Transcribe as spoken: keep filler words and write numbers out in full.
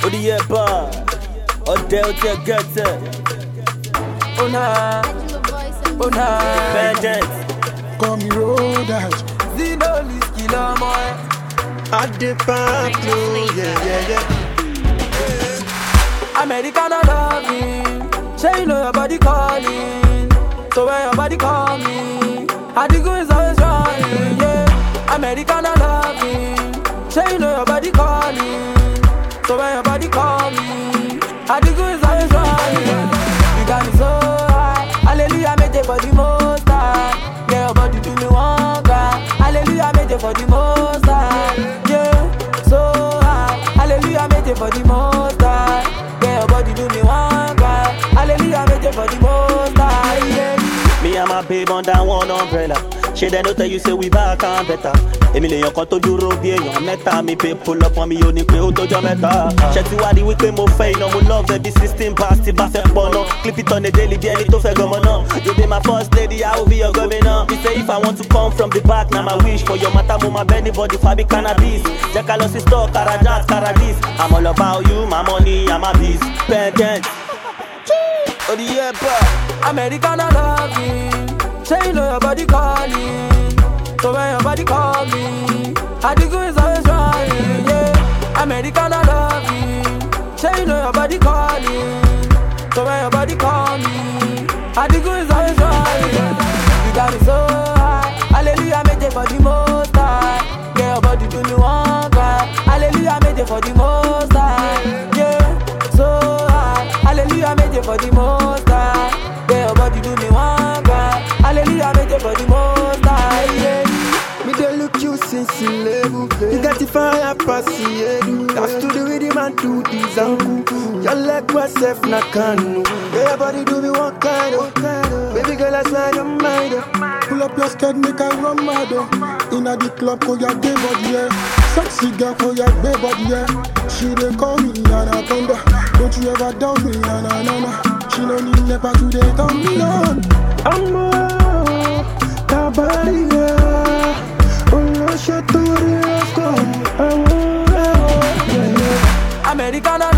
Odieba, Odelte Gete, Ona, Ona, Bandit, Call me Rodash, Zino Liskila Moy, at the Pablo, yeah, yeah, yeah. American I love you, say you know your body calling, so when your body call me, I think it's always running, yeah. American I love you, say you know your body calling, so when your body call me, I think it's always running. You got me so high, hallelujah, made it for the most high. Yeah, your body do me one guy, hallelujah, made it for the most high. Yeah, so high, hallelujah, made it for the most high. Yeah, your body do me one guy, hallelujah, made it for the most high. Yeah. Me and my babe on that one umbrella. She then don't tell you say we back and better. Emily, you can't do Robie, you meta. Me pay pull up on me, you need to do your meta. Shetty wadi we pay more fail, no more love, baby system past the back bono. Clip it on the daily, be any to fair governor. You be my first lady, I will be your governor. You say if I want to come from the back, now my wish for your matter, my belly body, fabi cannabis. Jackalos is store, Karajas, Karadis. I'm all about you, my money, and my biz. Pendant. Odieba, American I love you, say you know your body calling, so when your body call me, I think it's always running, yeah. American I love you, say you know your body calling, so when your body call me, I think it's always running. You got me so high, hallelujah, made it for the most high. Yeah, your body do me one guy, hallelujah, made it for the most high. Yeah, so high, hallelujah, made it for the most high. Yeah, your body do me one guy, hallelujah, made it for the most high. Yeah. Me dey look you since eleven. You got the fire pass the that's to the rhythm and to the zangu. Your leg was safe na canoe. Everybody do me one kind of. Baby girl, I swear your mind. Pull up your skirt, make I run mad. Inna the club, call your gay body, yeah. Sexy girl, call your gay body, yeah. She dey call me Anaconda. Don't you ever doubt me, na na na na. She no need never to dey turn me on. I'm more Tabaria. American